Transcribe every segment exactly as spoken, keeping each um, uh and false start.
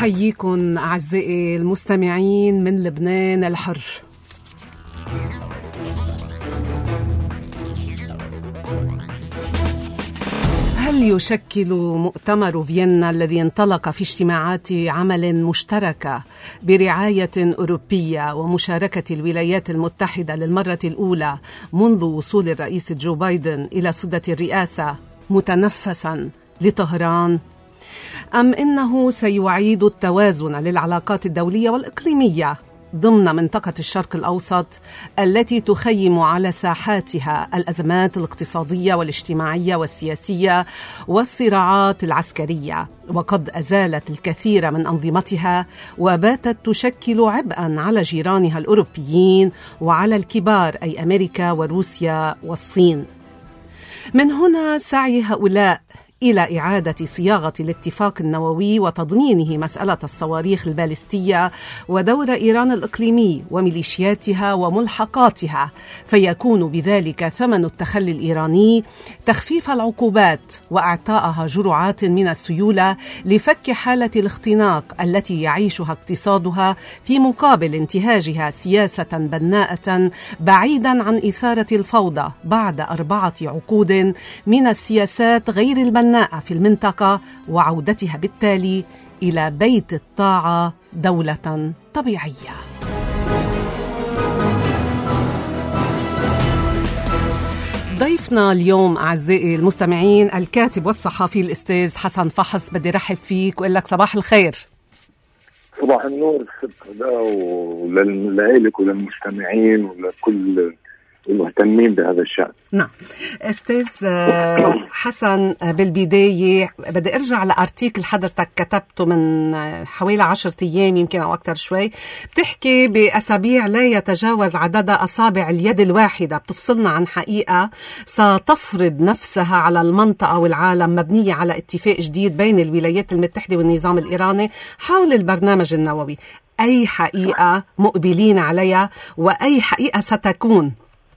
أحييكم أعزائي المستمعين من لبنان الحر. هل يشكل مؤتمر فيينا الذي انطلق في اجتماعات عمل مشتركة برعاية أوروبية ومشاركة الولايات المتحدة للمرة الأولى منذ وصول الرئيس جو بايدن إلى سدة الرئاسة متنفساً لطهران؟ أم إنه سيعيد التوازن للعلاقات الدولية والإقليمية ضمن منطقة الشرق الأوسط التي تخيم على ساحاتها الأزمات الاقتصادية والاجتماعية والسياسية والصراعات العسكرية، وقد أزالت الكثير من أنظمتها وباتت تشكل عبئاً على جيرانها الأوروبيين وعلى الكبار أي أمريكا وروسيا والصين. من هنا سعي هؤلاء إلى إعادة صياغة الاتفاق النووي وتضمينه مسألة الصواريخ البالستية ودور إيران الإقليمي وميليشياتها وملحقاتها، فيكون بذلك ثمن التخلي الإيراني تخفيف العقوبات وإعطائها جرعات من السيولة لفك حالة الاختناق التي يعيشها اقتصادها في مقابل انتهاجها سياسة بناءة بعيدا عن إثارة الفوضى بعد أربعة عقود من السياسات غير البناءة في المنطقة وعودتها بالتالي إلى بيت الطاعة دولة طبيعية. ضيفنا اليوم أعزائي المستمعين الكاتب والصحفي الأستاذ حسن فحص. بدي رحب فيك وأقول لك صباح الخير. صباح النور وللعائلك وللمستمعين ولكل المهتمين بهذا الشأن. نعم أستاذ حسن، بالبداية بدي أرجع لأرتيكل حضرتك كتبته من حوالي عشرة أيام يمكن أو أكثر شوي، بتحكي بأسابيع لا يتجاوز عدد أصابع اليد الواحدة بتفصلنا عن حقيقة ستفرض نفسها على المنطقة والعالم مبنية على اتفاق جديد بين الولايات المتحدة والنظام الإيراني حول البرنامج النووي. أي حقيقة مقبلين عليها وأي حقيقة ستكون؟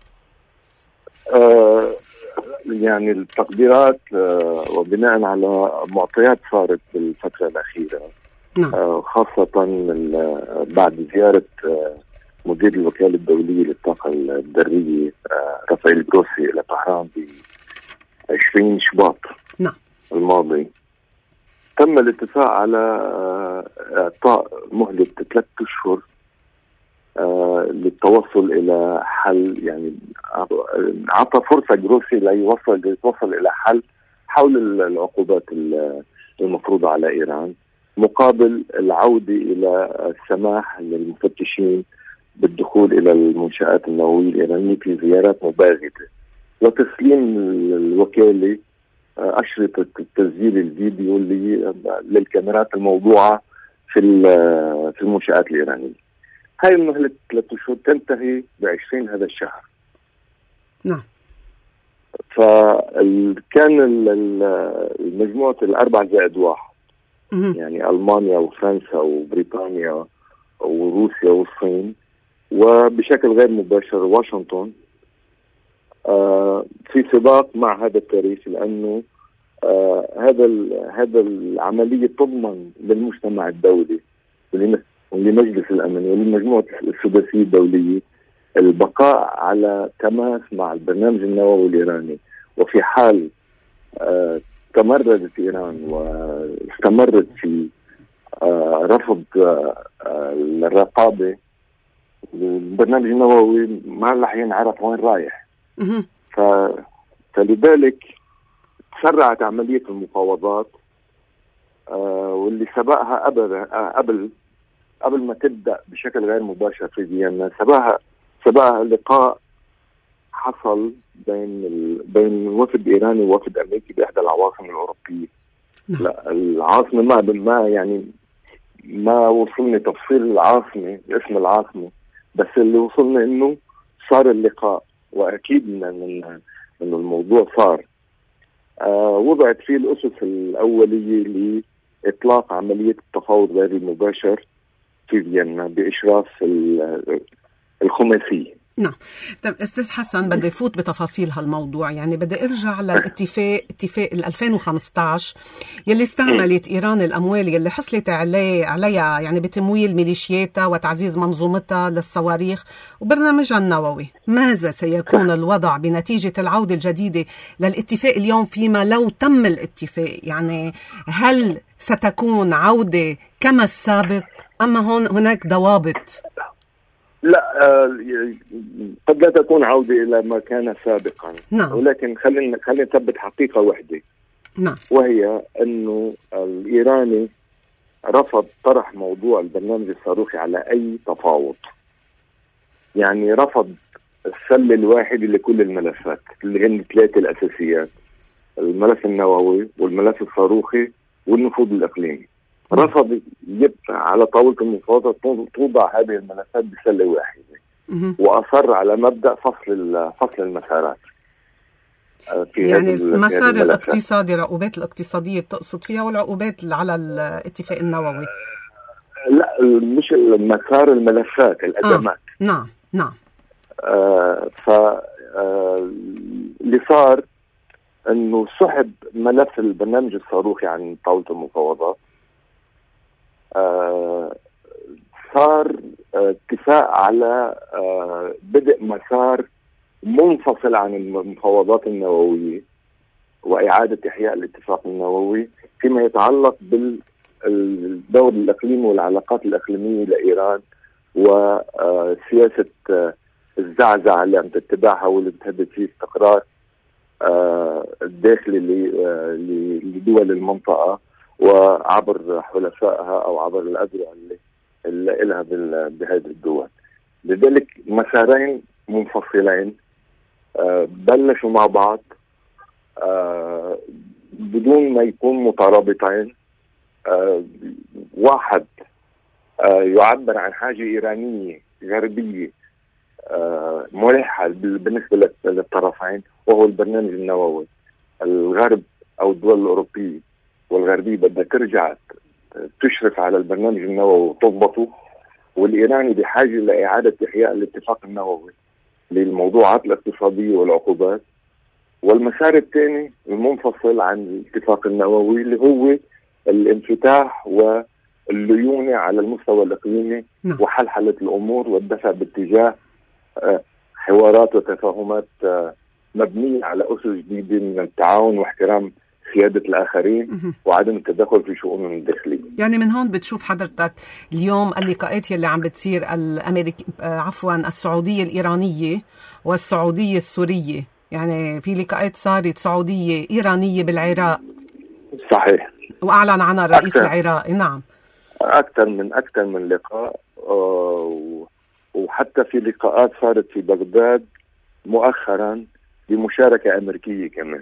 آه يعني التقديرات آه وبناء على معطيات صارت بالفترة الأخيرة، آه خاصة بعد زيارة آه مدير الوكالة الدولية للطاقة الذرية آه رافائيل جروسي إلى طهران ب عشرين شباط نعم. الماضي، تم الاتفاق على إعطاء آه مهلة ثلاث أشهر آه للتوصل إلى حل، يعني عطى فرصة جروسي ليوصل يوصل إلى حل حول العقوبات المفروضة على إيران، مقابل العودة إلى السماح للمفتشين بالدخول إلى المنشآت النووية الإيرانية في زيارات مباغتة، وتسليم الوكالة أشرطة التسجيل الفيديو للكاميرات الموضوعة في في المنشآت الإيرانية. هاي المهلة ثلاثة أشهر تنتهي بعشرين هذا الشهر. نعم. فكان المجموعة الأربع زائد واحد يعني ألمانيا وفرنسا وبريطانيا وروسيا والصين وبشكل غير مباشر واشنطن آه في سباق مع هذا التاريخ، لأنه آه هذا هذا العملية تضمن للمجتمع الدولي ولمجلس الأمن ولمجموعة السداسية الدولية البقاء على تماس مع البرنامج النووي الإيراني، وفي حال آه تمردت إيران واستمرت في آه رفض آه الرقابة، البرنامج النووي ما رح ينعرف وين رايح. ف... فلذلك تسرعت عملية المفاوضات آه واللي سبقها قبل آه قبل قبل ما تبدأ بشكل غير مباشر في فيينا، سبقها سبقها لقاء حصل بين ال... بين وفد إيراني ووفد أمريكي بإحدى العواصم الأوروبية. نعم. لا العاصمة ما ما يعني ما وصلني تفصيل العاصمة اسم العاصمة، بس اللي وصلنا إنه صار اللقاء، وأكيد من إنه الموضوع صار آه وضعت فيه الأسس الأولية لإطلاق عملية التفاوض غير المباشر في فيينا بإشراف الخماسي. نعم. طب أستاذ حسن، بدي فوت بتفاصيل هالموضوع، يعني بدي أرجع للاتفاق اتفاق ألفين وخمسة عشر يلي استعملت إيران الأموال يلي حصلت عليه عليها يعني بتمويل ميليشياتها وتعزيز منظومتها للصواريخ وبرنامجها النووي. ماذا سيكون الوضع بنتيجة العودة الجديدة للاتفاق اليوم فيما لو تم الاتفاق؟ يعني هل ستكون عودة كما السابق أم هون هناك ضوابط؟ لا، آه قد لا تكون عودة إلى ما كان سابقا. نعم. ولكن خلينا خلينا نثبت حقيقة واحدة. نعم. وهي أنه الإيراني رفض طرح موضوع البرنامج الصاروخي على أي تفاوض. يعني رفض السلة الواحدة لكل الملفات اللي هن ثلاثة الأساسيات: الملف النووي والملف الصاروخي والنفوذ الإقليمي. رفض يبقى على طاولة المفاوضات توضع هذه الملفات بسلة واحدة، وأصر على مبدأ فصل فصل المسارات. في يعني المسار الاقتصادي، العقوبات الاقتصادية بتقصد فيها والعقوبات على الاتفاق النووي؟ لا، مش المسار، الملفات، الأزمات. آه. نعم نعم. آه ف آه اللي صار انه سحب ملف البرنامج الصاروخي عن طاولة المفاوضات. آه صار آه اتفاق على آه بدء مسار منفصل عن المفاوضات النووية وإعادة إحياء الاتفاق النووي فيما يتعلق بالدور الإقليمي والعلاقات الإقليمية لإيران وسياسة آه الزعزعة اللي عم تتبعها واللي بتهدد فيه استقرار آه الداخلي لدول المنطقة وعبر حلفائها أو عبر الأذرع اللي, اللي إلها بهذه الدول. لذلك مسارين منفصلين آه بلشوا مع بعض آه بدون ما يكون مترابطين. آه واحد آه يعبر عن حاجة إيرانية غربية آه ملحة بالنسبة للطرفين، وهو البرنامج النووي. الغرب أو الدول الأوروبية والغربية بدها ترجع تشرف على البرنامج النووي وتضبطه، والإيراني بحاجة لإعادة إحياء الاتفاق النووي للموضوعات الاقتصادية والعقوبات. والمسار الثاني المنفصل عن الاتفاق النووي اللي هو الانفتاح والليونة على المستوى الإقليمي وحلحلة الأمور والدفع باتجاه حوارات وتفاهمات مبنية على أسس جديدة من التعاون واحترام سيادة الآخرين وعدم التدخل في شؤونهم الداخلية. يعني من هون بتشوف حضرتك اليوم اللقاءات يلي عم بتصير الأمريكي عفوا السعودية الإيرانية والسعودية السورية، يعني في لقاءات صارت سعودية إيرانية بالعراق. صحيح. وأعلن عنها الرئيس العراقي. نعم. أكثر من أكثر من لقاء آه وحتى في لقاءات صارت في بغداد مؤخرا بمشاركة أمريكية كمان.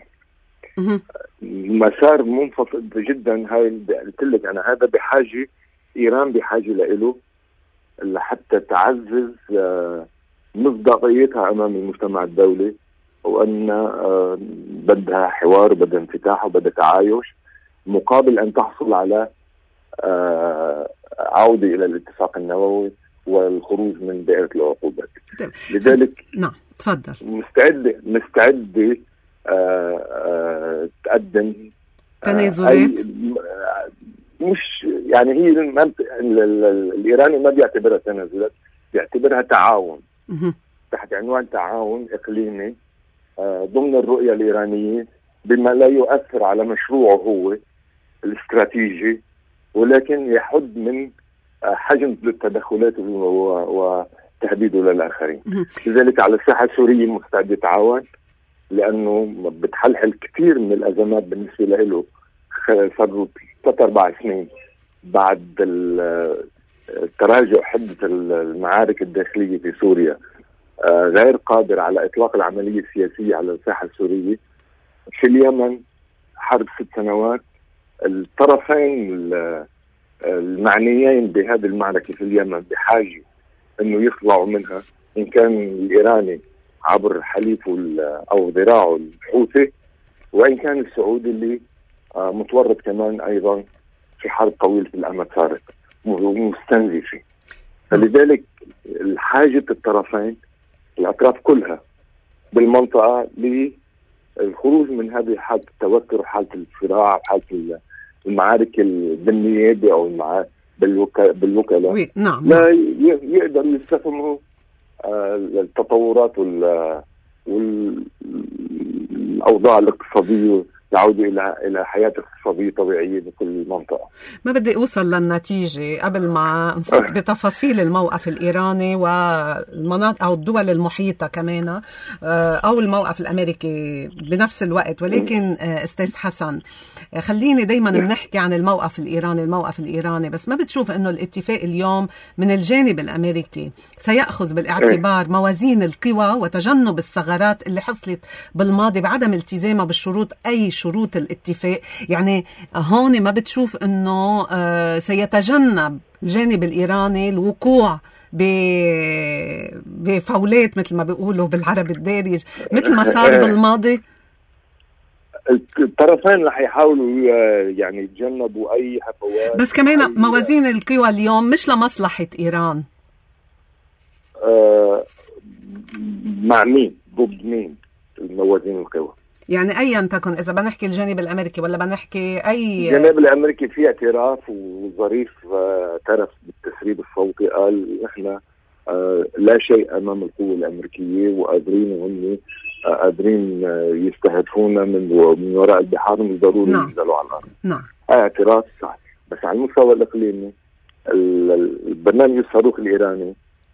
مسار منفصل جدا. هاي قلت لك أنا هذا بحاجة إيران بحاجة له لحتى تعزز مصداقيتها أمام المجتمع الدولي، وأن بدها حوار وبدها انفتاح وبدها تعايش مقابل أن تحصل على عودة إلى الاتفاق النووي والخروج من دائرة العقوبات. لذلك نعم تفضل. مستعدة مستعدة آه آه تقدم تنازلات. آه مش يعني هي الإيراني ما بيعتبرها تنازلات، بيعتبرها تعاون تحت عنوان تعاون إقليمي آه ضمن الرؤية الإيرانية بما لا يؤثر على مشروعه هو الاستراتيجي، ولكن يحد من حجم التدخلات وتهديده للآخرين. لذلك على الساحة السورية مستعد يتعاون لأنه بتحلحل كثير من الأزمات بالنسبة له. صاروا ثلاث أربع سنين بعد تراجع حدة المعارك الداخلية في سوريا غير قادر على إطلاق العملية السياسية على الساحة السورية. في اليمن حرب ست سنوات. الطرفين المعنيين بهذه المعركة في اليمن بحاجة انه يطلعوا منها، ان كان الايراني عبر حليفه او ذراعه الحوثي، وان كان السعودي اللي متورط كمان ايضا في حرب طويلة الامد صارت ومستنزفة. فلذلك الحاجة الطرفين الأطراف كلها بالمنطقة للخروج من هذه حالة التوتر وحالة الصراع وحالة المعارك بالنيابة أو المعارك بالوكلاء. نعم. لا يقدروا يستثمروا التطورات والأوضاع الاقتصادية العودة إلى إلى حياة اقتصادية طبيعية بكل منطقة. ما بدي أوصل للنتيجة قبل ما نفوت بتفاصيل الموقف الإيراني والمناطق أو الدول المحيطة كمان أو الموقف الأمريكي بنفس الوقت، ولكن أستاذ حسن خليني دايما بنحكي عن الموقف الإيراني الموقف الإيراني بس ما بتشوف أنه الاتفاق اليوم من الجانب الأمريكي سيأخذ بالاعتبار موازين القوى وتجنب الثغرات اللي حصلت بالماضي بعدم التزامها بالشروط أي شروط الاتفاق؟ يعني هون ما بتشوف انه آه سيتجنب الجانب الايراني الوقوع بفولات مثل ما بيقولوا بالعربي الدارج مثل ما صار بالماضي؟ الطرفين رح يحاولوا يعني يتجنبوا اي هفوات، بس كمان أي موازين القوى اليوم مش لمصلحة ايران. آه مع مين؟ ضد مين الموازين القوى؟ يعني أيا تكن، إذا بنحكي الجانب الأمريكي ولا بنحكي أي الجانب الأمريكي في اعتراف، وظريف اعترف بالتسريب الصوتي، قال نحن لا شيء أمام القوة الأمريكية وقادرين هم قادرين يستهدفونا من من وراء البحار، مش ضروري نعم. ينزلوا على الأرض. نعم. اعتراف صح، بس على المستوى الإقليمي البرنامج الصاروخ الإيراني،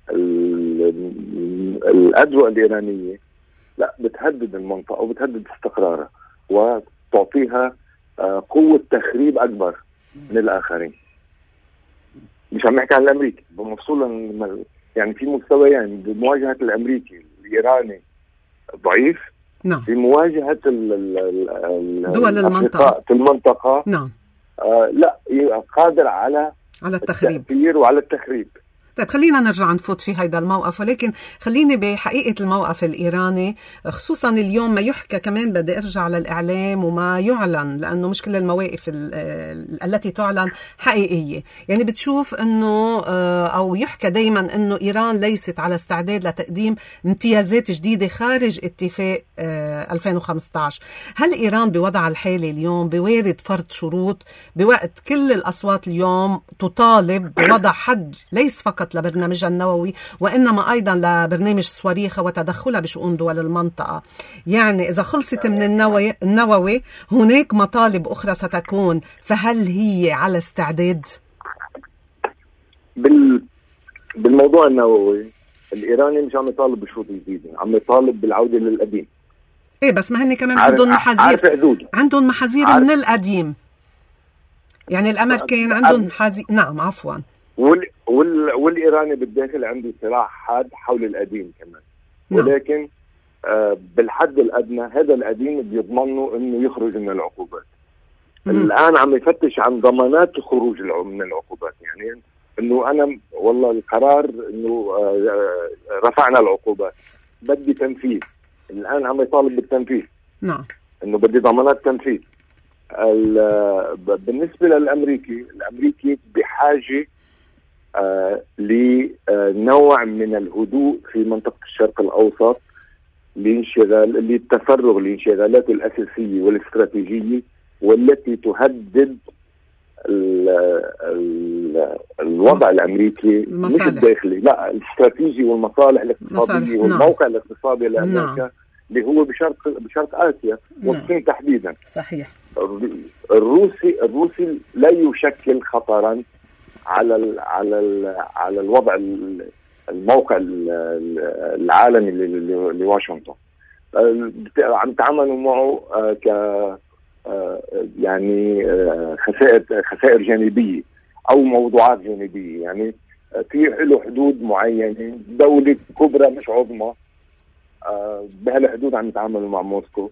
الأدوية الإيرانية لا بتهدد المنطقة وبتهدد استقرارها وتعطيها قوة تخريب أكبر من الآخرين. مش عم نحكي عن الأمريكي بمفصولا، يعني في مستويين يعني بمواجهة الأمريكي الإيراني ضعيف. نعم. في مواجهة دول المنطقة المنطقة نعم آه لا قادر على على التخريب التأثير وعلى التخريب. طيب خلينا نرجع نفوت في هذا الموقف، ولكن خليني بحقيقة الموقف الإيراني خصوصا اليوم ما يحكى. كمان بدي أرجع للإعلام وما يعلن، لأنه مش كل المواقف التي تعلن حقيقية. يعني بتشوف أنه أو يحكى دايما أنه إيران ليست على استعداد لتقديم امتيازات جديدة خارج اتفاق ألفين وخمسة عشر. هل إيران بوضع الحالي اليوم بوارد فرض شروط بوقت كل الأصوات اليوم تطالب بوضع حد ليس فقط لبرنامجها النووي وإنما أيضا لبرنامج صواريخها وتدخلها بشؤون دول المنطقة؟ يعني إذا خلصت من النووي, النووي هناك مطالب أخرى ستكون، فهل هي على استعداد؟ بال... بالموضوع النووي الإيراني مش عم يطالب بشروط جديدة، عم يطالب بالعودة للقديم. إيه بس ما هن كمان عندهم محاذير، عندهم محاذير من القديم. يعني الأمريكان عندهم محاذير. نعم عفوا. وال... وال... والإيراني بالداخل عنده صراع حاد حول القديم كمان. نعم. ولكن آه بالحد الأدنى هذا القديم بيضمنه إنه يخرج من العقوبات. مم. الآن عم يفتش عن ضمانات خروج من العقوبات، يعني إنه أنا والله القرار إنه آه رفعنا العقوبات بدي تنفيذ. الآن عم يطالب بالتنفيذ. نعم. إنه بدي ضمانات تنفيذ. بالنسبة للأمريكي، الأمريكي بحاجة آه لنوع من الهدوء في منطقة الشرق الأوسط لانشغال للتفرغ لانشغالاته الأساسية والاستراتيجية والتي تهدد ال ال الوضع الأمريكي، مش الداخلي، لا الاستراتيجي والمصالح الاقتصادية والموقع نعم. الاقتصادي لأمريكا نعم. اللي هو بشرق بشرق آسيا والصين نعم. تحديدا. صحيح. الروسي الروسي لا يشكل خطرا على ال على ال على الوضع الموقع العالمي لواشنطن. عم تعاملوا معه ك يعني خسائر خسائر جانبيه او موضوعات جانبيه، يعني في له حدود معينه، دوله كبرى مش عظمى بهالحدود عم يتعاملوا مع موسكو،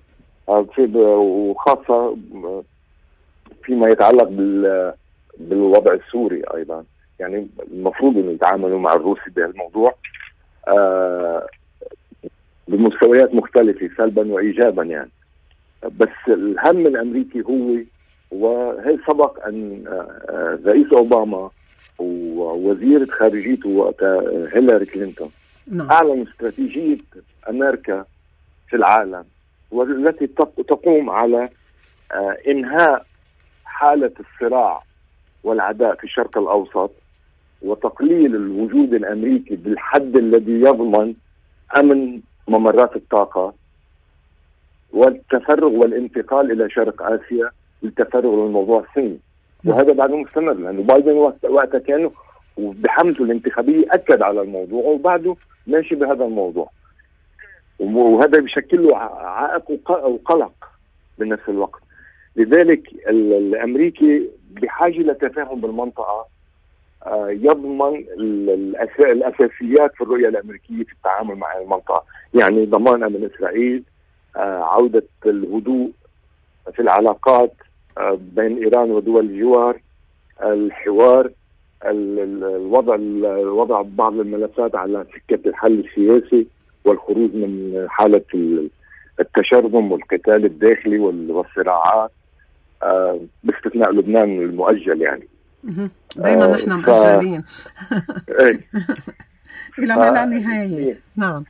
وخاصه فيما يتعلق بال بالوضع السوري أيضا. يعني المفروض أن يتعاملوا مع الروسي بهالموضوع آه بمستويات مختلفة سلبا وإيجابا يعني. بس الهم الأمريكي هو، وهي سبق أن الرئيس أوباما ووزيرة خارجيته وقتها هيلاري كلينتون نعم. أعلن استراتيجية أمريكا في العالم، والتي تقوم على إنهاء حالة الصراع والعداء في الشرق الأوسط، وتقليل الوجود الأمريكي بالحد الذي يضمن أمن ممرات الطاقة، والتفرغ والانتقال إلى شرق آسيا للتفرغ للموضوع الصيني. وهذا بعده مستمر، لأنه بايدن وقتها كان بحملته الانتخابية أكد على الموضوع، وبعده ماشي بهذا الموضوع، وهذا بيشكل له عائق وقلق بنفس الوقت. لذلك الأمريكي بحاجة لتفاهم بالمنطقة يضمن الأساسيات في الرؤية الأمريكية في التعامل مع المنطقة، يعني ضمان أمن إسرائيل، عودة الهدوء في العلاقات بين إيران ودول الجوار، الحوار، الوضع الوضع بعض الملفات على سكة الحل السياسي، والخروج من حالة التشرذم والقتال الداخلي والصراعات باستثناء لبنان المؤجل. يعني دايما آه نحن مؤجلين ف... إلى ما لا نهاية. نعم.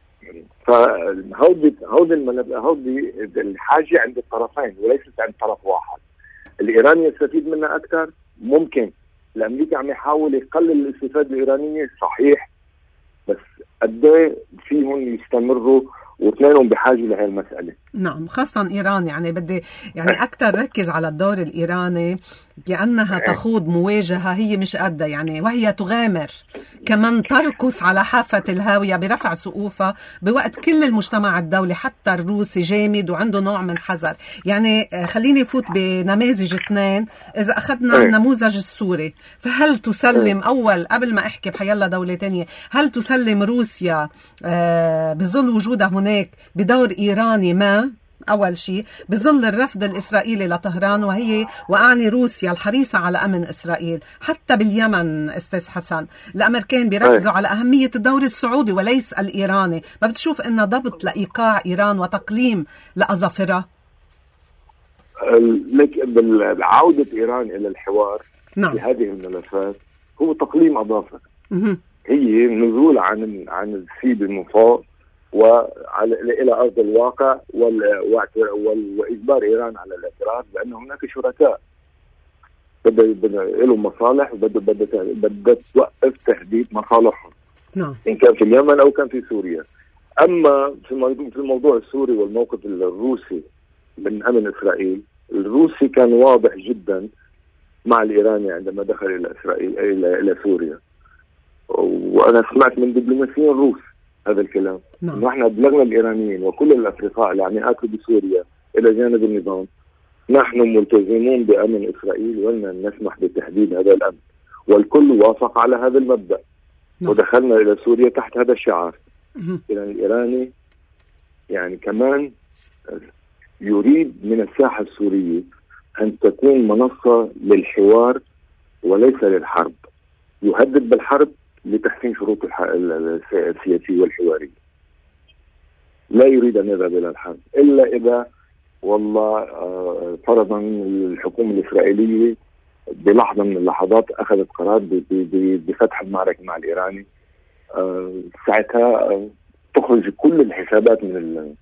فهودي هودي الملف هودي الحاجة عند الطرفين وليست عند طرف واحد. الإيراني يستفيد منها أكثر ممكن، الأمريكي عم يحاول يقلل الاستفادة الإيرانية صحيح، بس قد فيهم يستمروا واثنينهم بحاجة لهذه المسألة. نعم، خاصة إيران. يعني بدي يعني أكثر ركز على الدور الإيراني، كأنها تخوض مواجهة هي مش قادة، يعني وهي تغامر كمان تركس على حافة الهاوية برفع سقوفها، بوقت كل المجتمع الدولي حتى الروسي جامد وعنده نوع من حذر. يعني خليني فوت بنماذج اثنين. إذا أخذنا النموذج السوري، فهل تسلم أول قبل ما أحكي بحيالله دولة تانية، هل تسلم روسيا آه بظل وجودها هناك بدور إيراني ما؟ أول شيء بظل الرفض الإسرائيلي لطهران، وهي وأعني روسيا الحريصة على أمن إسرائيل. حتى باليمن أستاذ حسن الأمريكان بيركزوا على أهمية الدور السعودي وليس الإيراني. ما بتشوف إنه ضبط لإيقاع إيران وتقليم لأظافرها؟ عودة إيران إلى الحوار نعم. في هذه الملفات هو تقليم أظافر، هي نزول عن عن السيد المفاوض وإلى أرض الواقع، وإجبار إيران على الاعتراف بأن هناك شركاء بدأ لهم مصالح وبدأ توقف تهديد مصالحهم. نعم. إن كان في اليمن أو كان في سوريا. أما في الموضوع السوري والموقف الروسي من أمن إسرائيل، الروسي كان واضح جدا مع الإيراني عندما دخل إلى إسرائيل إلى إلى سوريا، وأنا سمعت من دبلوماسيين روس هذا الكلام. نعم. نحن بلغنا الإيرانيين وكل الأفرقاء اللي عم يقاتلوا بسوريا إلى جانب النظام، نحن ملتزمون بأمن إسرائيل ولن نسمح بتهديد هذا الأمن، والكل وافق على هذا المبدأ. نعم. ودخلنا إلى سوريا تحت هذا الشعار. إذن الإيراني يعني كمان يريد من الساحة السورية أن تكون منصة للحوار وليس للحرب، يهدد بالحرب لتحسين شروط السياسية والحوارية. لا يريد أن يذهب إلى الحرب إلا إذا والله فرضا الحكومة الإسرائيلية بلحظة من اللحظات أخذت قرار بفتح المعركة مع الإيراني، ساعتها تخرج كل الحسابات من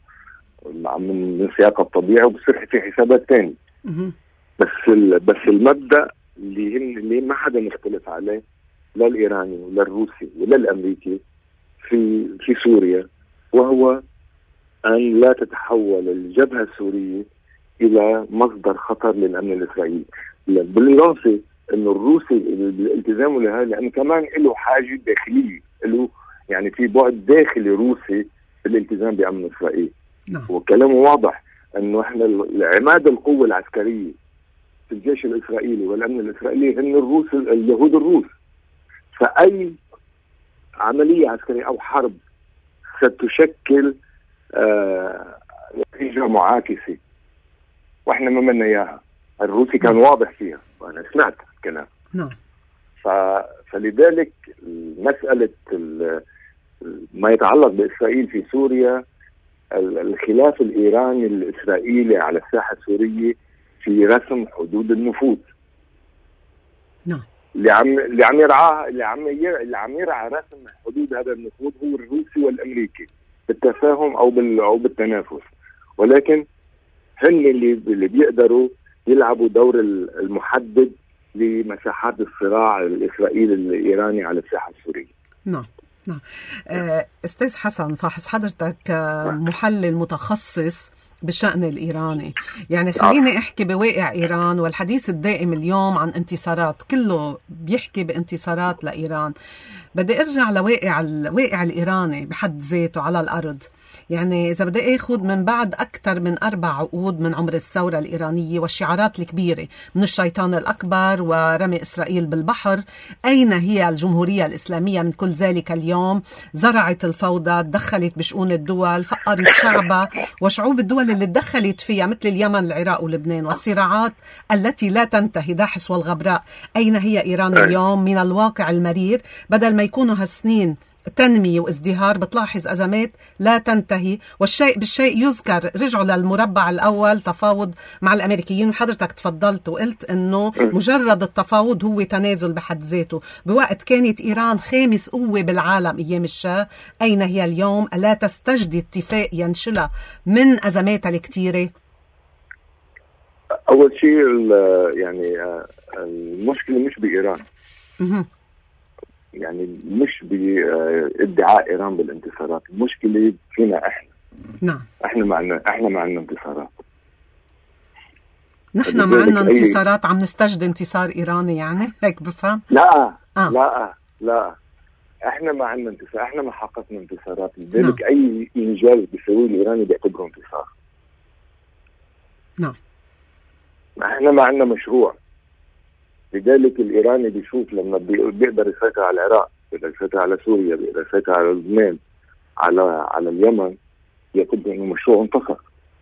من سياق الطبيعي وبصير في حسابات تانية. بس بس المبدأ اللي اللي ما حدا يختلف عليه، لا الإيراني ولا الروسي ولا الأمريكي في في سوريا، وهو أن لا تتحول الجبهة السورية إلى مصدر خطر للأمن الإسرائيلي. بالإضافة إنه الروسي الالتزام لهذا، لأنه كمان له حاجة داخلية، له يعني في بعد داخلي روسي في الالتزام بأمن إسرائيل. نعم. وكلامه واضح إنه إحنا عماد القوة العسكرية في الجيش الإسرائيلي والأمن الإسرائيلي هن الروس، اليهود الروس. فأي عملية عسكرية أو حرب ستشكل نتيجة آه معاكسة، وإحنا ما منا إياها. الروسي كان واضح فيها وأنا سمعت الكلام. نعم. فلذلك مسألة ما يتعلق بإسرائيل في سوريا، الخلاف الإيراني الإسرائيلي على الساحة السورية في رسم حدود النفوذ. نعم. اللي عم اللي عم يرعاها اللي عم اللي عم يرعى رسم حدود هذا النفوذ هو الروسي والامريكي بالتفاهم او بال او بالتنافس، ولكن هن اللي اللي بيقدروا يلعبوا دور المحدد لمساحات الصراع الاسرائيلي الايراني على الساحه السوريه. نعم نعم. استاذ حسن فاحص، حضرتك محلل متخصص بالشأن الإيراني، يعني خليني أحكي بواقع إيران والحديث الدائم اليوم عن انتصارات، كله بيحكي بانتصارات لإيران. بدي أرجع لواقع الواقع الإيراني بحد ذاته على الأرض. يعني إذا بدي أخذ من بعد أكثر من أربع عقود من عمر الثورة الإيرانية والشعارات الكبيرة من الشيطان الأكبر ورمي إسرائيل بالبحر، أين هي الجمهورية الإسلامية من كل ذلك اليوم؟ زرعت الفوضى، تدخلت بشؤون الدول، فقرت شعبها وشعوب الدول اللي تدخلت فيها مثل اليمن العراق ولبنان، والصراعات التي لا تنتهي داحس والغبراء. أين هي إيران اليوم من الواقع المرير؟ بدل ما يكونوا هالسنين تنمية وازدهار، بتلاحظ أزمات لا تنتهي، والشيء بالشيء يذكر. رجعوا للمربع الأول، تفاوض مع الأمريكيين، وحضرتك تفضلت وقلت أنه مجرد التفاوض هو تنازل بحد ذاته، بوقت كانت إيران خامس قوة بالعالم أيام الشاه. أين هي اليوم؟ ألا تستجدي اتفاق ينشلها من أزماتها الكتيرة؟ أول شيء يعني المشكلة مش بإيران، يعني مش بادعاء ايران بالانتصارات، المشكله فينا احنا. نعم احنا معنا احنا معنا انتصارات، نحن معنا انتصارات، عم نستجد انتصار ايراني، يعني هيك بفهم؟ لا آه. لا لا احنا معنا انتصار، احنا ما حققنا انتصارات، لذلك نعم. اي انجاز بيسويه الايراني بيعتبره انتصار. نعم احنا معنا مشروع، لذلك الإيراني بيشوف لما بيقدر يسيطر على العراق، بيقدر يسيطر على سوريا، بيقدر يسيطر على لبنان، على على اليمن، يعتبر إنه مشروع انتصر.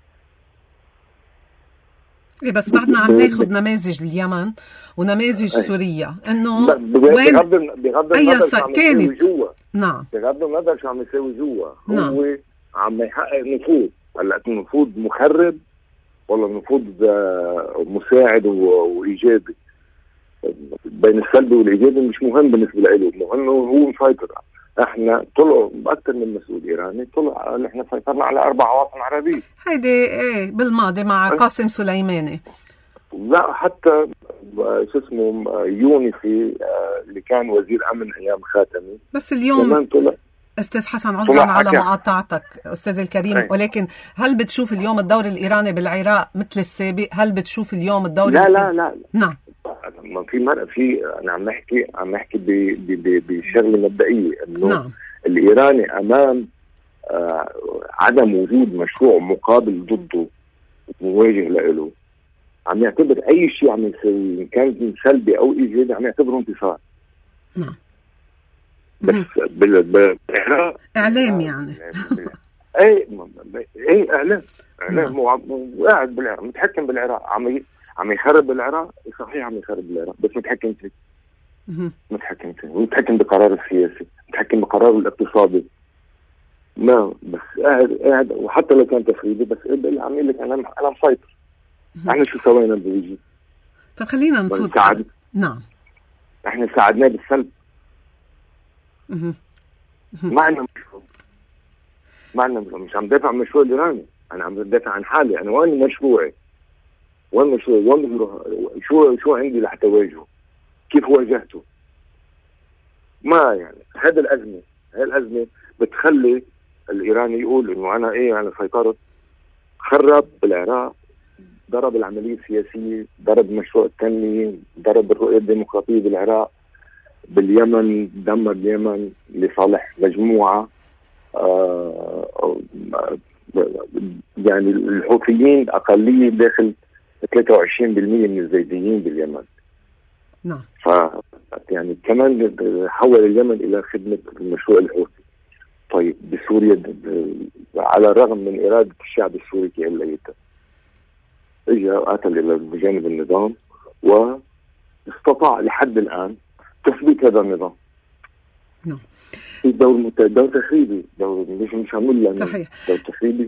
إيه بس بعدنا عم ناخذ نماذج اليمن ونماذج سوريا، إنه وين بغض النظر كانت جوا، نعم بغض النظر شو عم يسوي جوا، نعم. هو عم يحقق نفوذ، هلا نفوذ مخرب ولا نفوذ مساعد وإيجابي؟ بين السلبي والايجابي مش مهم بالنسبه له، مهم هو مسيطر. احنا طلعوا باكثر من مسؤول ايراني طلع نحن سيطرنا على اربع عواصم عربيه، هيدي ايه بالماضي مع قاسم سليماني. لا حتى شو اسمه يونسي اللي كان وزير امن ايام خاتمي، بس اليوم طلع. استاذ حسن عذرا على مقاطعتك استاذ الكريم، أي. ولكن هل بتشوف اليوم الدور الايراني بالعراق مثل السابق؟ هل بتشوف اليوم الدور لا لا لا نعم ما في مرة في انا عم نحكي عم نحكي بشغله مبدئيه انه نعم. الايراني امام آه عدم وجود مشروع مقابل ضده مواجه له، عم يعتبر اي شيء عم يسويه ان كان سلبي او ايجابي عم يعتبره انتصار. نعم بس بالعراق اعلام يعني اي اي اعلام اعلام وقاعد بالعراق متحكم بالعراق، عم عم يخرب العراق، صحيح عم يخرب العراق بس متحكم فيه، متحكم فيه ومتحكم بقرار السياسي، متحكم بقرار الاقتصادي، ما بس قاعد قاعد وحتى لو كان تخريبي بس اللي عم يقول لك انا انا مسيطر. احنا شو سوينا بوجهي؟ طب خلينا نفوت. ساعد... نعم احنا ساعدناه بالسلب. ما عندنا مشروع، ما عندنا مش عم دافع عن المشروع الايراني، انا عم بدافع عن حالي. انا وين مشروعي؟ وين مشروعي؟ وين بروح؟ شو شو عندي لحتى واجهه؟ كيف واجهته؟ ما يعني هذا الازمه، هاي الازمه بتخلي الايراني يقول انه انا ايه انا سيطرت، خرب بالعراق، ضرب العمليه السياسيه، ضرب مشروع التنميه، ضرب الرؤيه الديمقراطيه بالعراق، باليمن دمر اليمن لصالح مجموعه آه يعني الحوثيين اقليه داخل ثلاثة وعشرين بالمئة من الزيديين باليمن. نعم. ف يعني كمان حول اليمن الى خدمه المشروع الحوثي. طيب بسوريا على الرغم من اراده الشعب السوري كأليته اجى قاتل الى بجانب النظام واستطاع لحد الان تثبيت هذا النظام. نعم. دور دور تخريبي، دور مش مش هنقول يعني صحيح. دور تخريبي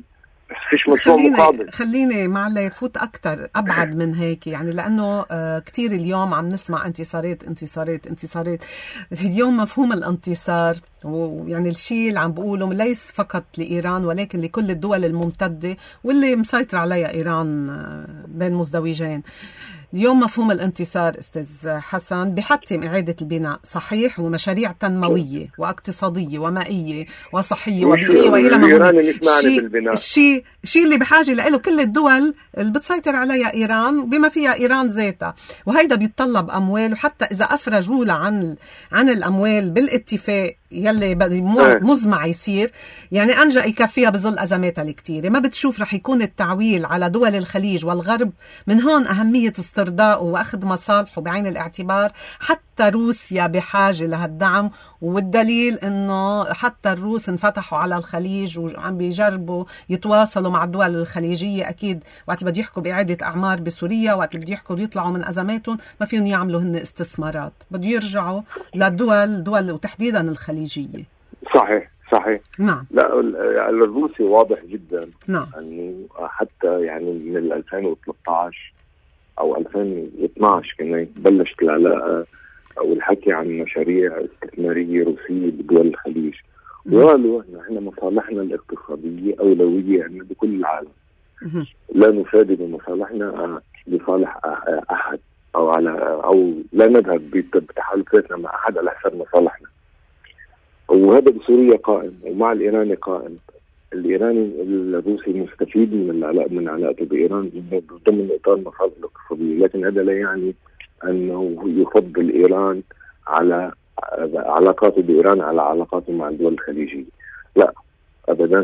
فيش مشروع مقابل. خليني معلي فوت أكتر أبعد من هيك، يعني لأنه آه كتير اليوم عم نسمع انتصارات انتصارات انتصارات. اليوم مفهوم الانتصار ويعني الشيء اللي عم بقوله ليس فقط لإيران ولكن لكل الدول الممتدة واللي مسيطر عليها إيران بين مزدوجين. اليوم مفهوم الانتصار استاذ حسن بحتم إعادة البناء صحيح، ومشاريع تنموية واقتصادية ومائية وصحية وبيئية وإلى ما هو الشيء الشيء الشيء اللي بحاجة له كل الدول اللي بتسيطر عليها إيران بما فيها إيران ذاتها، وهيدا بيتطلب أموال. وحتى إذا أفرجوا له عن عن الأموال بالاتفاق يلي مزمع يصير، يعني أنجا يكفيها بظل أزماتها الكتيرة. ما بتشوف رح يكون التعويل على دول الخليج والغرب من هون أهمية استردائه وأخذ مصالحه بعين الاعتبار. حتى روسيا بحاجة لهالدعم، والدليل أنه حتى الروس انفتحوا على الخليج وعم بيجربوا يتواصلوا مع الدول الخليجية. أكيد وقت بده يحكوا بإعادة أعمار بسوريا، وقت بده يحكوا يطلعوا من أزماتهم، ما فيهم يعملوا هن استثمارات، بده يرجعوا للدول دول وتحديدا الخليجية. صحيح صحيح. نعم. لا الروسي واضح جدا. نعم. انه حتى يعني من ألفين وثلاثة عشر او ألفين واثناشر كمان بلشت العلاقه او الحكي عن مشاريع استثماريه روسيه بدول الخليج، وقالوا نحن مصالحنا الاقتصاديه اولويه عندنا بكل العالم، لا نفادي بمصالحنا لصالح احد او على او لا نذهب بتحالفاتنا مع احد على حساب مصالحنا. وهذا بسوريا قائم ومع الإيراني قائم. الإيراني الروسي مستفيد من العلاقة من علاقته بإيران ضمن إطار مصالح الاقتصادية، لكن هذا لا يعني أنه يفضل إيران على علاقاته بإيران على علاقاته مع الدول الخليجية، لا أبدا.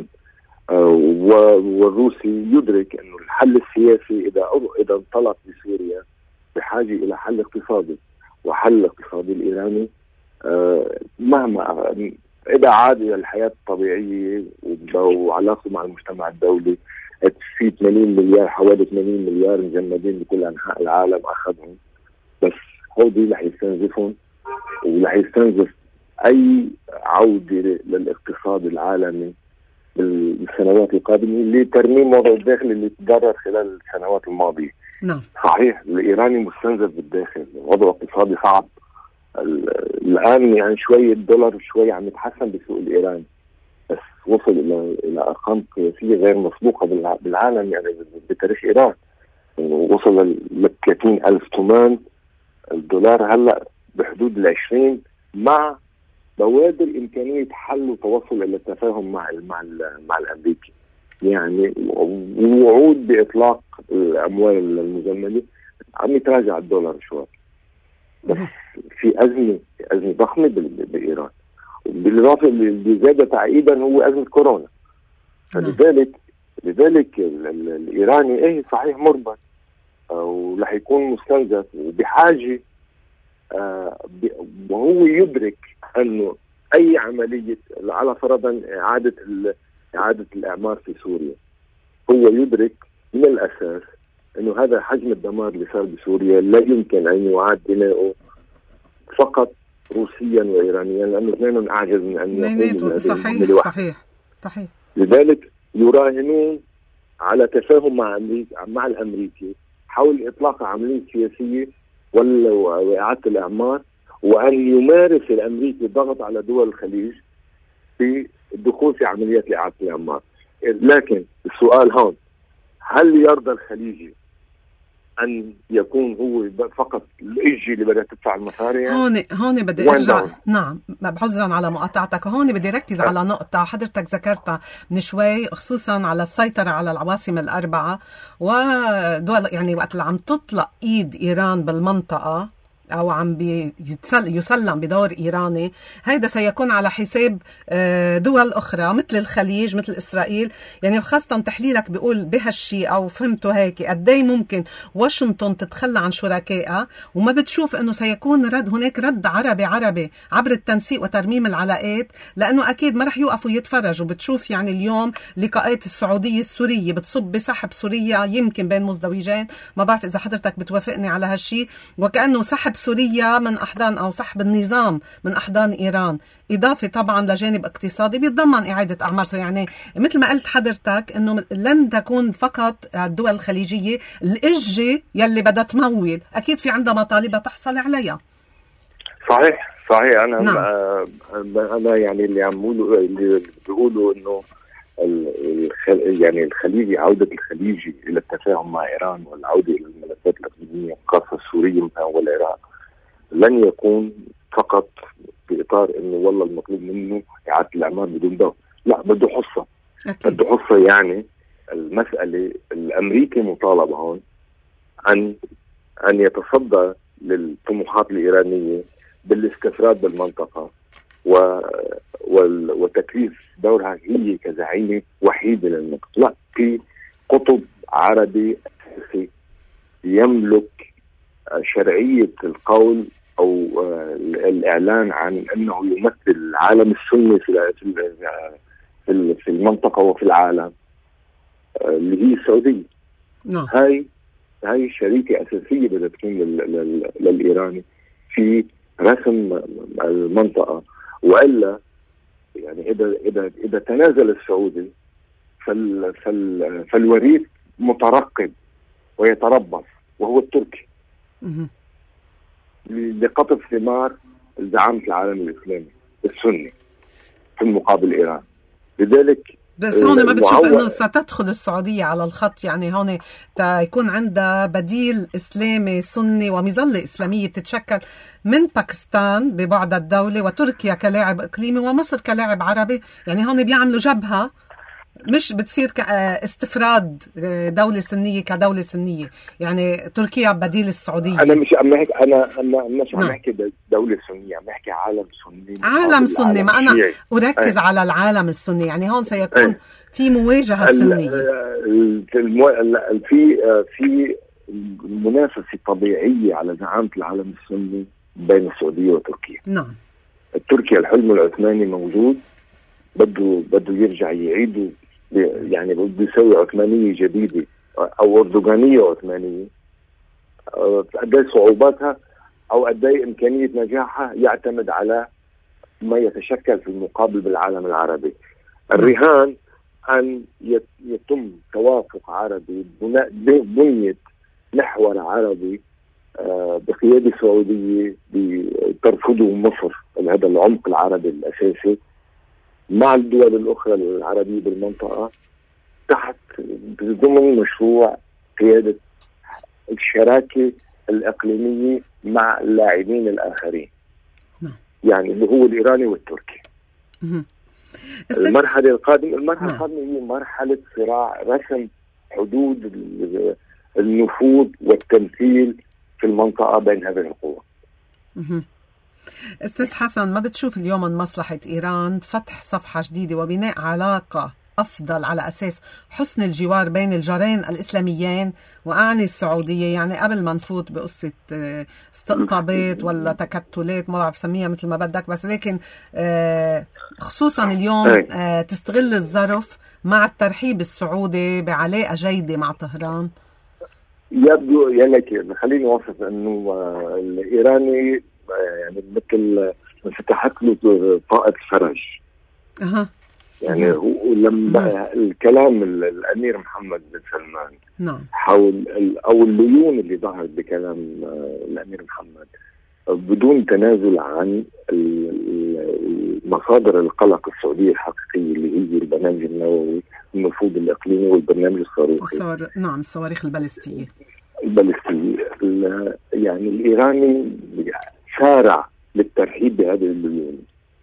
والروسي يدرك أنه الحل السياسي إذا إذا انطلق بسوريا بحاجة إلى حل اقتصادي، وحل الاقتصادي الإيراني مهما إذا عاد إلى الحياة الطبيعية وعلاقته مع المجتمع الدولي في ثمانين مليار حوالي ثمانين مليار مجندين بكل أنحاء العالم أخذهم، بس هودي رح يستنزفهم ورح يستنزف أي عودة للاقتصاد العالمي بالسنوات القادمة لترميم وضع الداخل اللي تضرر خلال السنوات الماضية. نعم. صحيح الإيراني مستنزف بالداخل، وضعه اقتصادي صعب الآن، يعني شوية الدولار شوية عم يتحسن بالسوق الإيراني، بس وصل إلى إلى أرقام قياسية غير مسبوقة بالعالم يعني بتاريخ إيران. وصل ل ثلاثين ألف تومان الدولار هلا بحدود العشرين، مع بوادر إمكانية حل وتوصل إلى التفاهم مع مع مع الأمريكي، يعني ووعود بإطلاق الأموال المزمنة. عم يتراجع الدولار شوي، بس في أزمة أزمة ضخمة بإيران، بالإضافة اللي زاد تعقيدا هو أزمة كورونا. فلذلك لذلك الإيراني إيه صحيح مربط ورح يكون مستنزف وبحاجة، وهو يدرك أنه أي عملية على فرضا إعادة إعادة الإعمار في سوريا، هو يدرك من الأساس أنه هذا حجم الدمار اللي صار بسوريا لا يمكن أن يعاد بناؤه فقط روسيا وإيرانيا، لأنه اثنين أعجز من أن يقوموا. صحيح صحيح صحيح. لذلك يراهنون على تفاهم مع أمريكا مع الأمريكي حول إطلاق عملية سياسية وإعادة الإعمار، وأن يمارس الأمريكي ضغط على دول الخليج في الدخول في عمليات إعادة الإعمار. لكن السؤال هون، هل يرضى الخليجي أن يكون هو فقط الإجي اللي بدها تدفع المصاري؟ هون هون بدي أرجع. نعم بعذرا على مقاطعتك، هون بدي ركز أه. على نقطة حضرتك ذكرتها من شوي، خصوصا على السيطرة على العواصم الأربعة ودول، يعني وقت اللي عم تطلق إيد إيران بالمنطقة أو عم يسلم بدور إيراني، هيدا سيكون على حساب دول أخرى مثل الخليج مثل إسرائيل. يعني خاصة تحليلك بيقول بهالشي أو فهمته هيك قدي ممكن واشنطن تتخلى عن شركائها، وما بتشوف أنه سيكون رد هناك رد عربي عربي عبر التنسيق وترميم العلاقات، لأنه أكيد ما رح يوقفوا يتفرجوا. بتشوف يعني اليوم لقاءات السعودية السورية بتصب بسحب سوريا يمكن بين مزدوجين، ما بعرف إذا حضرتك بتوافقني على هالشي، وكأنه سحب سحب سوريا من أحضان أو سحب النظام من أحضان إيران، إضافة طبعا لجانب اقتصادي بيتضمن إعادة أعمار. يعني مثل ما قلت حضرتك أنه لن تكون فقط الدول الخليجية الإجة يلي بدها تمول، أكيد في عندها مطالبة تحصل عليها. صحيح صحيح. أنا نعم. أنا يعني اللي عمولوا اللي بيقولوا إنه الخل... يعني الخليجي، عودة الخليجي إلى التفاهم مع إيران والعودة إلى الملفات الإقليمية خاصة سوريا والعراق لن يكون فقط بإطار إنه والله المطلوب منه إعادة الأعمار بدون ضغط، لا بده حصة. بده حصة. يعني المسألة الأمريكي مطالب هون أن أن يتصدى للطموحات الإيرانية بالاستفراد بالمنطقة و وتكليف دورها هي كزعيمة وحيدة للمنطقة. لا، في قطب عربي أساسي يملك شرعية القول أو الإعلان عن أنه يمثل العالم السني في في المنطقة وفي العالم، اللي هي السعودية. نعم. هاي هاي شريكة أساسية بدها تكون للإيراني في رسم المنطقة، وإلا يعني إذا إذا إذا تنازل السعودي فال فال فالوريث مترقب ويتربص وهو التركي لقطف ثمار زعامة العالم الإسلامي السني في المقابل إيران. لذلك بس هون ما بتشوف انه ستدخل السعودية على الخط؟ يعني هون يكون عندها بديل اسلامي سني ومظلة اسلامية بتتشكل من باكستان ببعد الدولة وتركيا كلاعب اقليمي ومصر كلاعب عربي. يعني هون بيعملوا جبهة، مش بتصير استفراد دولة سنية كدولة سنية. يعني تركيا بديل السعودية. أنا مش عم نحكي أنا أنا مش عم نحكي دولة سنية، عم نحكي عالم سني. عالم سني، ما أنا أركز على العالم السني. يعني هون سيكون في مواجهة سنية، في في منافسة طبيعية على زعامة العالم السني بين السعودية وتركيا. نعم. تركيا الحلم العثماني موجود، بده بده يرجع يعيدوا، يعني بده يسوي عثمانية جديدة أو أردوغانية عثمانية. قد ايه صعوباتها أو قد ايه إمكانية نجاحها يعتمد على ما يتشكل في المقابل بالعالم العربي. الرهان أن يتم توافق عربي بنية محور عربي بقيادة سعودية ترفضه مصر، هذا العمق العربي الأساسي، مع الدول الأخرى العربية بالمنطقة تحت ضمن مشروع قيادة الشراكة الإقليمية مع اللاعبين الآخرين. نعم. يعني اللي هو الإيراني والتركي. المرحلة القادمة المرحلة القادمة هي مرحلة صراع رسم حدود النفوذ والتمثيل في المنطقة بين هذه القوى. أستاذ حسن، ما بتشوف اليوم من مصلحة إيران فتح صفحة جديدة وبناء علاقة أفضل على أساس حسن الجوار بين الجارين الإسلاميين، وأعني السعودية؟ يعني قبل ما نفوت بقصة استقطابات ولا تكتلات، ما بعرف سميها مثل ما بدك، بس لكن خصوصا اليوم تستغل الظرف مع الترحيب السعودي بعلاقة جيدة مع طهران. يبدو يعني خليني أوصف أنه الإيراني يعني مثل فتحت له طاقة الفرج. أه. يعني هو لما الكلام الأمير محمد بن سلمان نعم. حول أو الليون اللي ظهرت بكلام الأمير محمد بدون تنازل عن مصادر القلق السعودية الحقيقية اللي هي البرنامج النووي، النفوذ الإقليمي، والبرنامج الصاروخي. الصوار... نعم الصواريخ البالستية. البالستية يعني الإيراني سارع للترحيب بهذه الليون،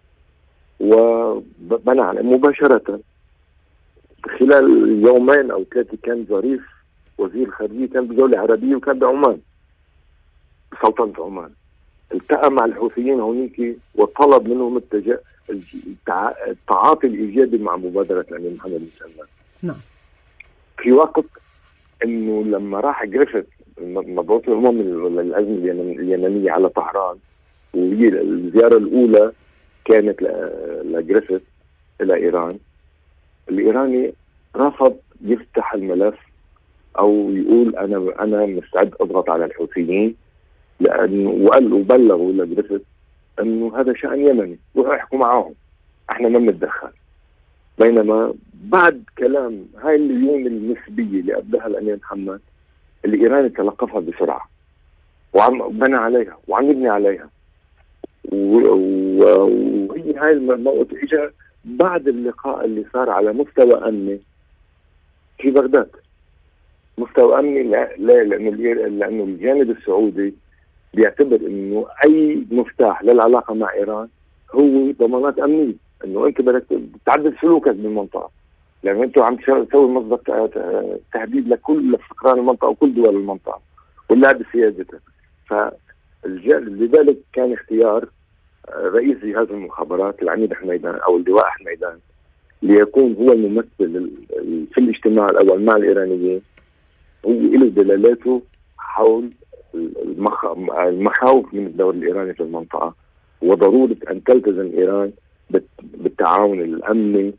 ومنع مباشرة خلال يومين أو ثلاثة. كان ظريف وزير الخارجية كان بجولة عربية وكان بعمان بسلطنة عمان، التقى مع الحوثيين هونيك وطلب منهم التجا... التعاطي الإيجابي مع مبادرة الأمير محمد بن سلمان. نعم. في وقت إنه لما راح جريفيث مبعوث الأمم الأزمة اليمنية على طهران، وهي الزيارة الأولى كانت لجريفيث إلى إيران، الإيراني رفض يفتح الملف أو يقول أنا أنا مستعد أضغط على الحوثيين لأنه وقال وبلغوا لجريفيث أنه هذا شأن يمني، روحوا احكوا معاهم، احنا ما بنتدخل. بينما بعد كلام هاي الليون النسبية اللي أبداها الأمير محمد، الإيراني تلقفها بسرعة وعم بنى عليها وعم يبني عليها، وهي هاي الموضوع إجا بعد اللقاء اللي صار على مستوى أمني في بغداد. مستوى أمني لا, لا لأنه لأنه الجانب السعودي بيعتبر إنه أي مفتاح للعلاقة مع إيران هو ضمانات أمنية، إنه أنت بدك تعدل سلوكك بالمنطقة، لأنه أنتوا عم تسوي مصدر تهديد لكل سكان المنطقة وكل دول المنطقة واللعب بسيادتها. فلذلك كان اختيار رئيس جهاز المخابرات العميد حميدان أو اللواء حميدان ليكون هو الممثل في الاجتماع الأول مع الإيرانيين، هو له دلالاته حول المخاوف من الدور الإيراني في المنطقة وضرورة أن تلتزم إيران بالتعاون الأمني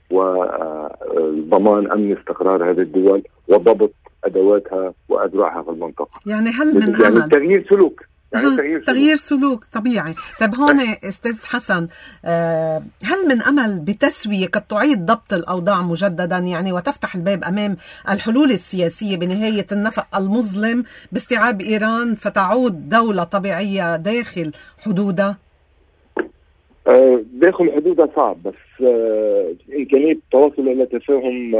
وضمان أمن استقرار هذه الدول وضبط أدواتها وأذرعها في المنطقة. يعني هل من يعني أمل تغيير سلوك يعني تغيير, تغيير سلوك طبيعي. طيب هون استاذ حسن، هل من أمل بتسوية قد تعيد ضبط الأوضاع مجددا يعني وتفتح الباب أمام الحلول السياسية بنهاية النفق المظلم باستيعاب إيران فتعود دولة طبيعية داخل حدودها؟ داخل حدودها صعب، بس إمكانية التوصل إلى تفاهم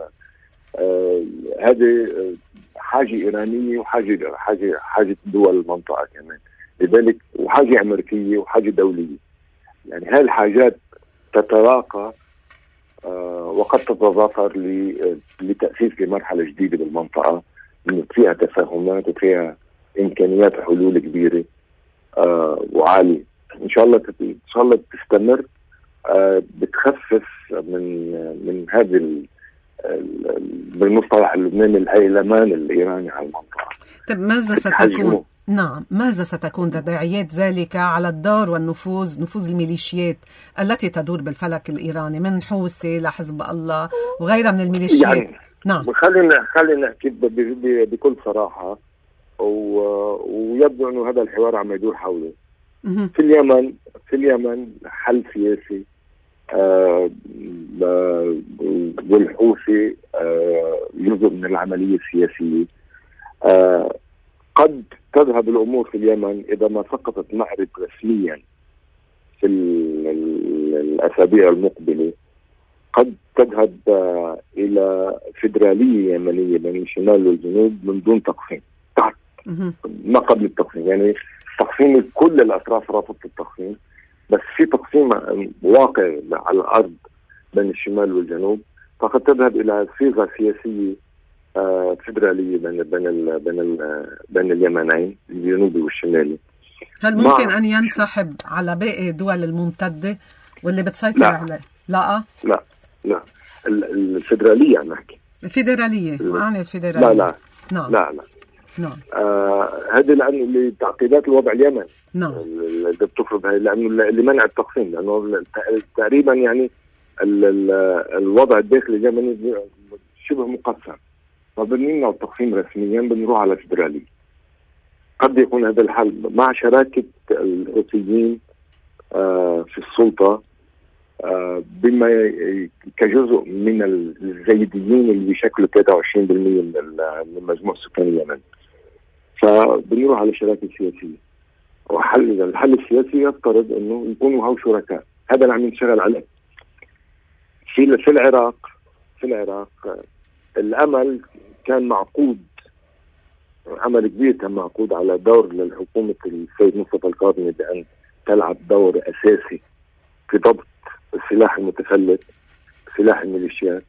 هذه حاجة إيرانية وحاجة حاجة حاجة دول المنطقة كمان، لذلك وحاجة أمريكية وحاجة دولية. يعني هاي الحاجات تتلاقى وقد تتضافر لتأسيس لمرحلة جديدة بالمنطقة فيها تفاهمات وفيها إمكانيات حلول كبيرة وعالية. إن شاء الله إن شاء الله تستمر، بتخفف من من هذه بالمصطلح اللبناني الهيلمان الإيراني على المنطقة. طيب ماذا ستكون نعم ماذا ستكون تداعيات ذلك على الدور والنفوذ نفوذ الميليشيات التي تدور بالفلك الإيراني من حوثي لحزب الله وغيرها من الميليشيات؟ يعني نعم خلينا خلينا نحكي بكل صراحة، ويبدو انه هذا الحوار عم يدور حوله. في اليمن في اليمن حل سياسي آه والحوثي آه جزء من العملية السياسية. آه قد تذهب الأمور في اليمن إذا ما سقطت مأرب رسميا في الأسابيع المقبلة، قد تذهب آه إلى فيدرالية يمنية بين الشمال والجنوب من دون تقسيم، تحت ما قبل التقسيم. يعني تقسيم كل الأطراف رافضة التقسيم، بس في تقسيم واقع على الأرض بين الشمال والجنوب، فقد تذهب إلى صيغة سياسية آه فيدرالية بين بين ال بين ال بين اليمنين الجنوبي والشمالي. هل ممكن أن ينسحب على باقي دول الممتدة واللي بتسيطر عليه؟ لا لا لا الفيدرالية عم نحكي الفيدرالية معنى الفيدرالية لا لا نعم لا لا نعم آه هذه لأنه لتعقيدات الوضع اليمني نعم اللي بتفرض هاي، لأنه اللي منع التقسيم، لأنه تقريبا يعني ال ال الوضع الداخلي اليمني شبه مقسم، فبنمنع التقسيم رسميا بنروح على الفيدرالية. قد يكون هذا الحل مع شراكة الحوثيين آه في السلطة آه بما كجزء من الزيديين اللي بيشكلوا ثلاثة وعشرين بالمئة من مجموع سكان اليمن، فبنروح على شراكة سياسية. وحل الحل السياسي يفترض انه يكونوا هاو شركاء، هذا اللي عم ينشغل عليه. في في العراق في العراق الامل كان معقود، عمل كبير كان معقود على دور للحكومة السيد مصطفى الكاظمي بأن تلعب دور أساسي في ضبط السلاح المتفلت، سلاح الميليشيات.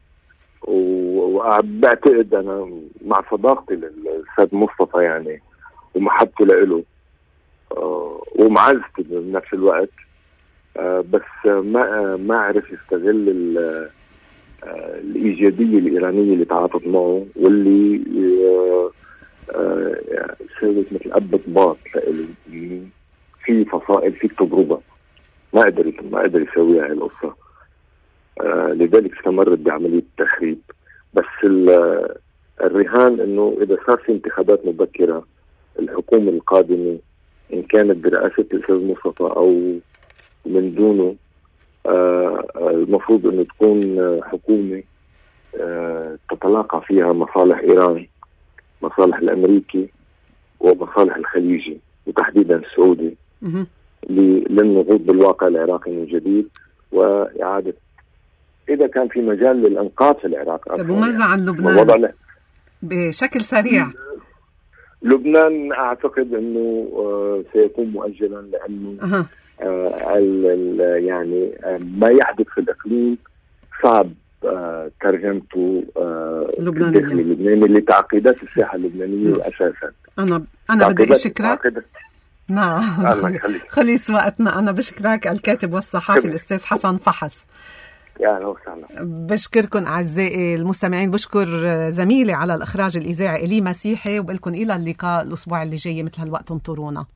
وبعتقد أنا مع صداقتي للسيد مصطفى يعني ومحبته له ومعزتي بنفس الوقت، بس ما ما عرف يستغل الإيجابية الإيرانية اللي تعاطت معه واللي سوت مثل قبة باط في فصائل في تجربة ما قدر ما قدر يسويها هاي القصة. لذلك استمرت بعملية التخريب. بس الرهان انه اذا صار في انتخابات مبكرة الحكومة القادمة إن كانت برئاسة الأستاذ مصطفى أو من دونه المفروض أن تكون حكومة تتلاقى فيها مصالح إيران، مصالح الأمريكي ومصالح الخليجي وتحديدا السعودي للنهوض بالواقع العراقي من جديد وإعادة إذا كان في مجال للإنقاذ في العراق. طيب وماذا عن لبنان بشكل سريع؟ لبنان أعتقد أنه سيكون مؤجلا لأنه أه. يعني ما يحدث في الإقليم صعب ترجمته الداخل اللبناني لتعقيدات الساحة اللبنانية أساسا. أنا أنا بدي أشكرك. نعم خليص وقتنا. أنا بشكرك الكاتب والصحافي الأستاذ حسن فحص. يعني وسهلا. بشكركم أعزائي المستمعين. بشكر زميلي على الإخراج الإذاعي إلي مسيحي، وبقلكم إلى اللقاء الأسبوع اللي جاي مثل هالوقت انطرونا.